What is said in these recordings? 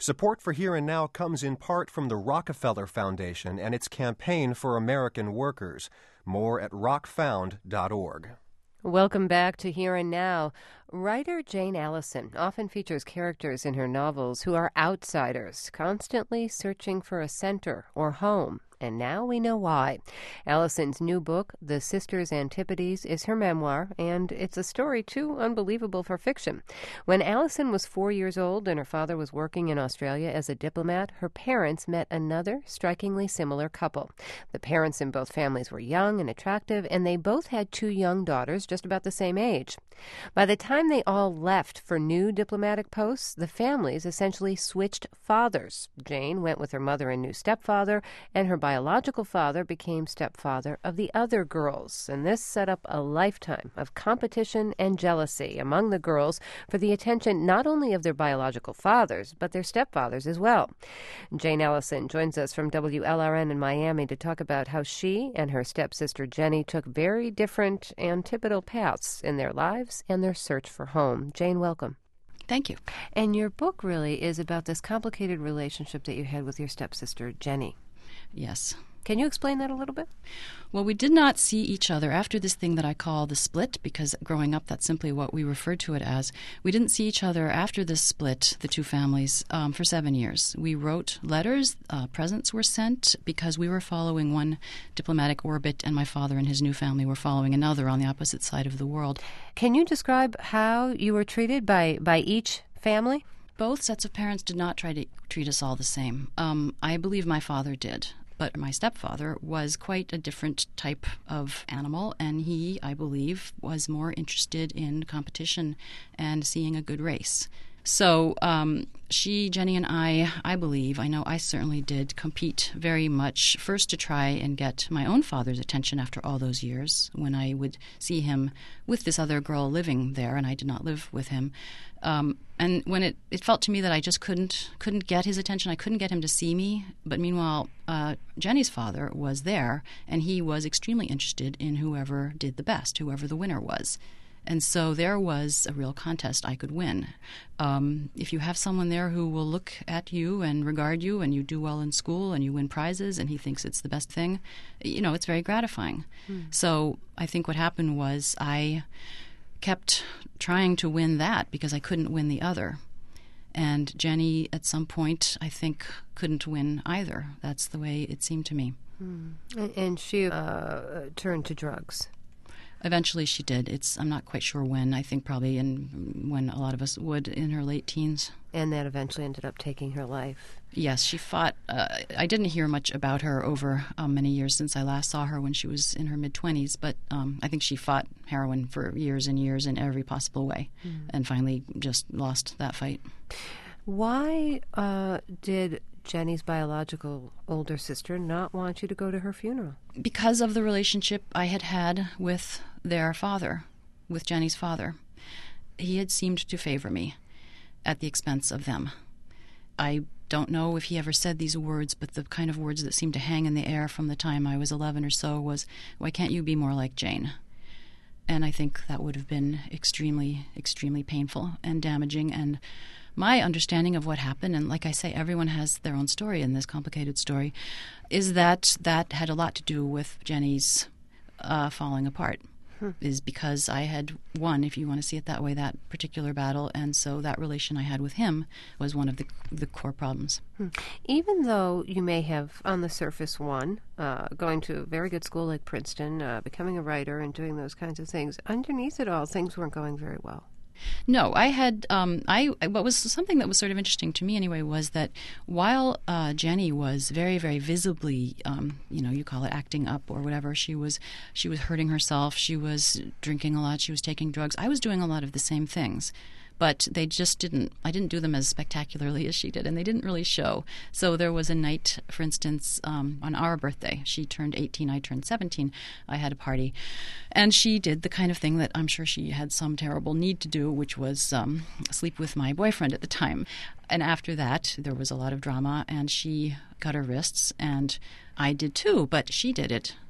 Support for Here and Now comes in part from the Rockefeller Foundation and its campaign for American workers. More at rockfound.org. Welcome back to Here and Now. Writer Jane Allison often features characters in her novels who are outsiders, constantly searching for a center or home. And now we know why. Allison's new book, The Sisters' Antipodes, is her memoir, and it's a story too unbelievable for fiction. When Allison was 4 years old and her father was working in Australia as a diplomat, her parents met another strikingly similar couple. The parents in both families were young and attractive, and they both had 2 young daughters just about the same age. By the time they all left for new diplomatic posts, the families essentially switched fathers. Jane went with her mother and new stepfather, and her biological father became stepfather of the other girls, and this set up a lifetime of competition and jealousy among the girls for the attention not only of their biological fathers, but their stepfathers as well. Jane Allison joins us from WLRN in Miami to talk about how she and her stepsister Jenny took very different antipodal paths in their lives and their search for home. Jane, welcome. Thank you. And your book really is about this complicated relationship that you had with your stepsister Jenny. Yes. Can you explain that a little bit? Well, we did not see each other after this thing that I call the split, because growing up, that's simply what we referred to it as. We didn't see each other after this split, the two families, for 7 years. We wrote letters, presents were sent, because we were following one diplomatic orbit, and my father and his new family were following another on the opposite side of the world. Can you describe how you were treated by each family? Both sets of parents did not try to treat us all the same. I believe my father did. But my stepfather was quite a different type of animal, and he, I believe, was more interested in competition and seeing a good race. So she, Jenny, and I believe, I know I certainly did, compete very much, first to try and get my own father's attention after all those years, when I would see him with this other girl living there, and I did not live with him. And when it felt to me that I just couldn't get his attention, I couldn't get him to see me. But meanwhile, Jenny's father was there, and he was extremely interested in whoever did the best, whoever the winner was. And so there was a real contest I could win. If you have someone there who will look at you and regard you, and you do well in school and you win prizes and he thinks it's the best thing, it's very gratifying. So I think what happened was I kept trying to win that because I couldn't win the other. And Jenny, at some point, I think, couldn't win either. That's the way it seemed to me. And she turned to drugs. Eventually she did. I'm not quite sure when. I think probably when a lot of us would, in her late teens. And that eventually ended up taking her life. Yes, she fought. I didn't hear much about her over many years since I last saw her when she was in her mid-20s, but I think she fought heroin for years and years in every possible way, and finally just lost that fight. Why did Jenny's biological older sister not want you to go to her funeral? Because of the relationship I had with their father, with Jenny's father. He had seemed to favor me at the expense of them. I don't know if he ever said these words, but the kind of words that seemed to hang in the air from the time I was 11 or so was, "Why can't you be more like Jane?" And I think that would have been extremely, extremely painful and damaging. And my understanding of what happened, and like I say, everyone has their own story in this complicated story, is that had a lot to do with Jenny's falling apart. Is because I had won, if you want to see it that way, that particular battle, and so that relation I had with him was one of the core problems. Even though you may have, on the surface, won, going to a very good school like Princeton, becoming a writer and doing those kinds of things, underneath it all, things weren't going very well. No, I had, what was something that was sort of interesting to me anyway was that while Jenny was very, very visibly, you call it acting up or whatever, she was hurting herself, she was drinking a lot, she was taking drugs, I was doing a lot of the same things. But I didn't do them as spectacularly as she did, and they didn't really show. So there was a night, for instance, on our birthday. She turned 18, I turned 17. I had a party. And she did the kind of thing that I'm sure she had some terrible need to do, which was sleep with my boyfriend at the time. And after that, there was a lot of drama, and she cut her wrists, and I did too, but she did it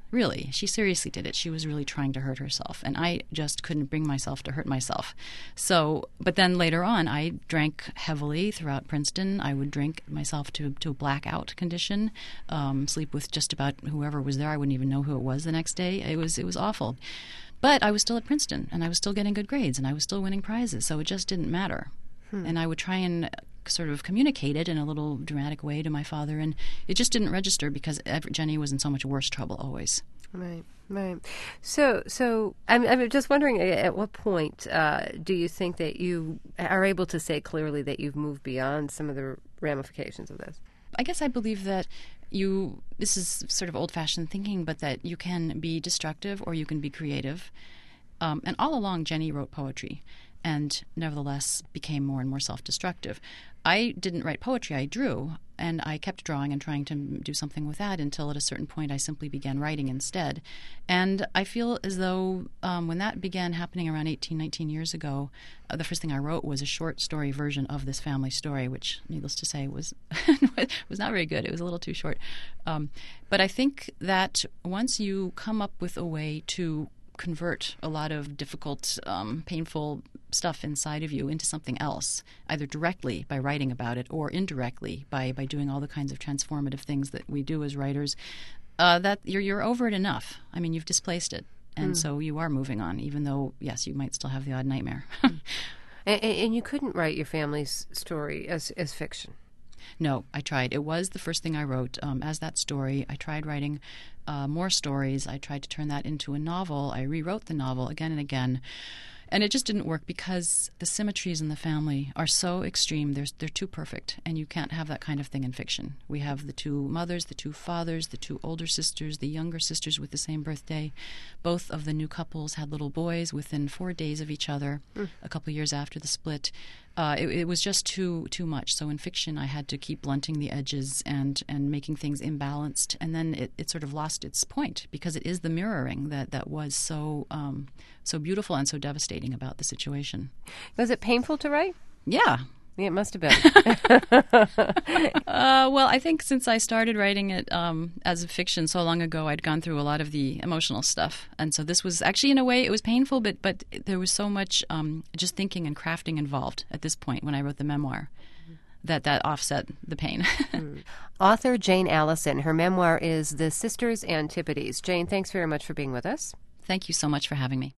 Really, she seriously did it. She was really trying to hurt herself, and I just couldn't bring myself to hurt myself. So, but then later on, I drank heavily throughout Princeton. I would drink myself to a blackout condition, sleep with just about whoever was there. I wouldn't even know who it was the next day. It was awful. But I was still at Princeton, and I was still getting good grades, and I was still winning prizes, so it just didn't matter. And I would try and sort of communicate it in a little dramatic way to my father, and it just didn't register because Jenny was in so much worse trouble always. Right. So I'm just wondering, at what point do you think that you are able to say clearly that you've moved beyond some of the ramifications of this? I guess I believe that this is sort of old-fashioned thinking, but that you can be destructive or you can be creative. And all along, Jenny wrote poetry and nevertheless became more and more self-destructive. I didn't write poetry, I drew, and I kept drawing and trying to do something with that until at a certain point I simply began writing instead. And I feel as though when that began happening around 18, 19 years ago, the first thing I wrote was a short story version of this family story, which, needless to say, was not very good. It was a little too short. But I think that once you come up with a way to convert a lot of difficult, painful stuff inside of you into something else, either directly by writing about it or indirectly by doing all the kinds of transformative things that we do as writers, that you're over it enough. I mean, you've displaced it, and so you are moving on, even though, yes, you might still have the odd nightmare. And you couldn't write your family's story as fiction. No, I tried. It was the first thing I wrote as that story. I tried writing more stories. I tried to turn that into a novel. I rewrote the novel again and again. And it just didn't work because the symmetries in the family are so extreme. They're too perfect, and you can't have that kind of thing in fiction. We have the two mothers, the two fathers, the two older sisters, the younger sisters with the same birthday. Both of the new couples had little boys within 4 days of each other, a couple of years after the split. It was just too much. So in fiction, I had to keep blunting the edges and making things imbalanced. And then it sort of lost its point because it is the mirroring that was so beautiful and so devastating about the situation. Was it painful to write? Yeah. Yeah, it must have been. Well, I think since I started writing it as a fiction so long ago, I'd gone through a lot of the emotional stuff. And so this was actually, in a way, it was painful, but there was so much just thinking and crafting involved at this point when I wrote the memoir that offset the pain. Author Jane Allison. Her memoir is The Sisters Antipodes. Jane, thanks very much for being with us. Thank you so much for having me.